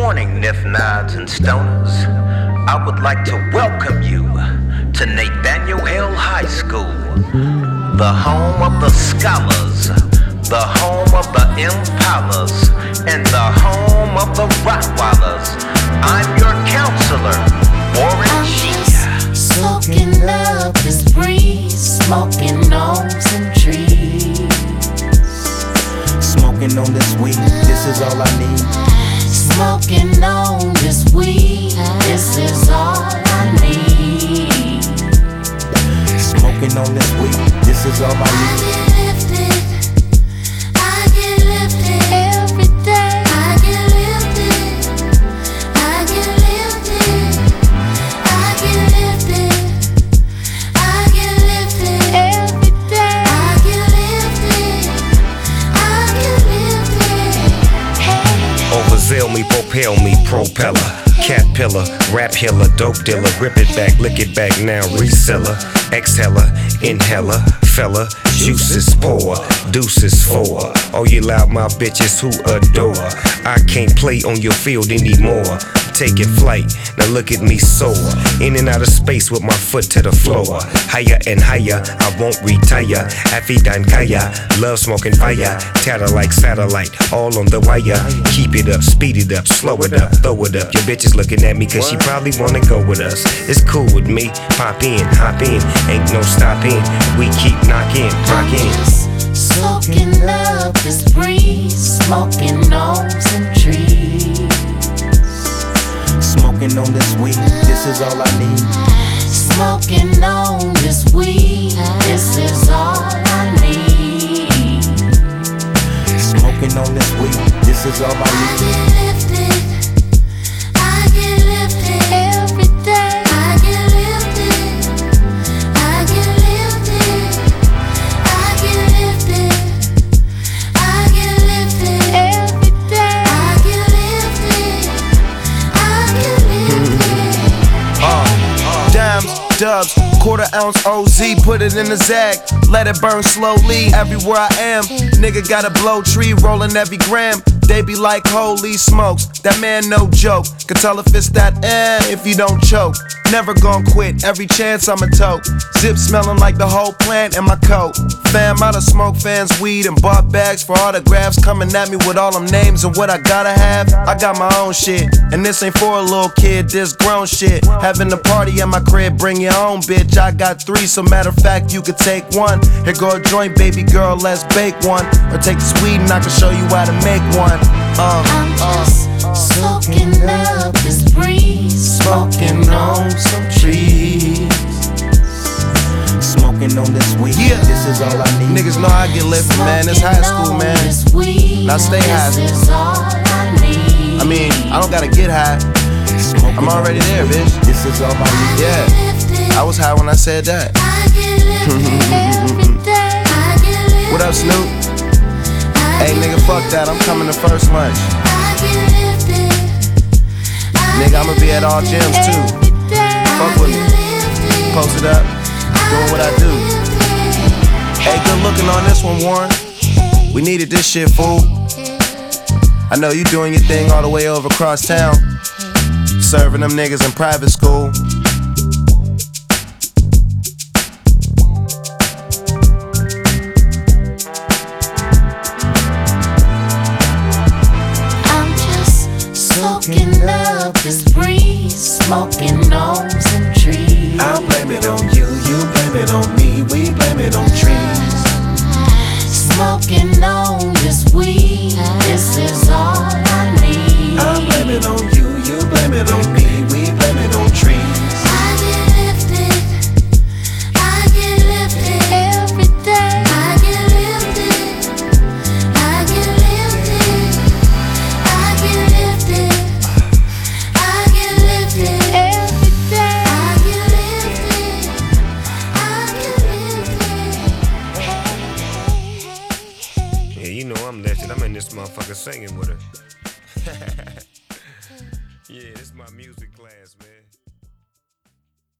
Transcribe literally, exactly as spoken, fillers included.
morning, Nif Nods and Stoners. I would like to welcome you to Nathaniel Hill High School, the home of the scholars, the home of the Impalas, and the home of the Rottweilers. I'm your counselor, Warren G. Soaking up this breeze, smoking gnomes and trees. Smoking on this weed, this is all I need. Smoking on this weed, this is all I need. Smoking on this weed, this is all I need. I get lifted, I get lifted every day. I get lifted, I get lifted, I get lifted, I get lifted every day. I get lifted, I get lifted. Hey. Overzeal me, propel me, propeller. Cat pillar, rap healer, dope dealer. Rip it back, lick it back now, reseller. Exhaler, inhaler, fella. Juices pour, deuces for all you loudmouth bitches who adore. I can't play on your field anymore. Taking flight, now look at me soar. In and out of space with my foot to the floor. Higher and higher, I won't retire. Afidan Kaya, love smoking fire. Tatter like satellite, all on the wire. Keep it up, speed it up, slow it up, throw it up. Your bitch is looking at me cause she probably wanna go with us. It's cool with me, pop in, hop in. Ain't no stopping, we keep knocking, rocking. Soaking up this breeze, smoking gnomes and trees. Smoking on this weed, this is all I need. Smoking on this weed, this is all I need. Smoking on this weed, this is all I need. I get lifted, I get lifted every day. I get lifted, I get lifted, I get lifted, I get lifted every day. I get lifted, I get lifted. Uh, dimes, dubs, quarter ounce O Z, put it in the Zag, let it burn slowly. Everywhere I am, nigga got a blow tree, rolling every gram. They be like, holy smokes, that man no joke. Can tell if it's that eh, if you don't choke. Never gon' quit, every chance I'ma tote. Zip smelling like the whole plant in my coat. Fam, I done smoke fans weed and bought bags for autographs. Coming at me with all them names and what I gotta have. I got my own shit, and this ain't for a little kid, this grown shit. Having a party at my crib, bring your own bitch. I got three, so matter of fact, you could take one. Here go a joint, baby girl, let's bake one. Or take this weed and I can show you how to make one. Uh, I'm just uh, soaking up this breeze, smoking on some trees. Smoking on this weed, Yeah. this is all I need. Niggas know I get lifted, man. It's high school, man. Now stay high. This is all I need. I mean, I don't gotta get high. Smoking I'm already on there, this bitch. weed, this is all I need. Yeah, I was high when I said that. I get lifted every day. I get lifted. What up, Snoop? Hey, nigga, fuck that. I'm coming to first lunch. I get lifted. Nigga, I'ma be at all gyms too. Fuck with me. Post it up. Doing what I do. Hey, good looking on this one, Warren. We needed this shit, fool. I know you doing your thing all the way over across town. Serving them niggas in private school. Soaking up this breeze, smoking gnomes and trees. I blame it on you, you blame it on me, we blame it on trees. Smoking on this weed, this is all I need. I blame it on you, you blame it on me, we blame it on trees. I get lifted, I get lifted every day. I get lifted, I get lifted, I get lifted, I get lifted every day. I get lifted, I get lifted. Yeah, you know I'm lifted. I'm in this motherfucker singing with her. Yeah, this is my music class, man.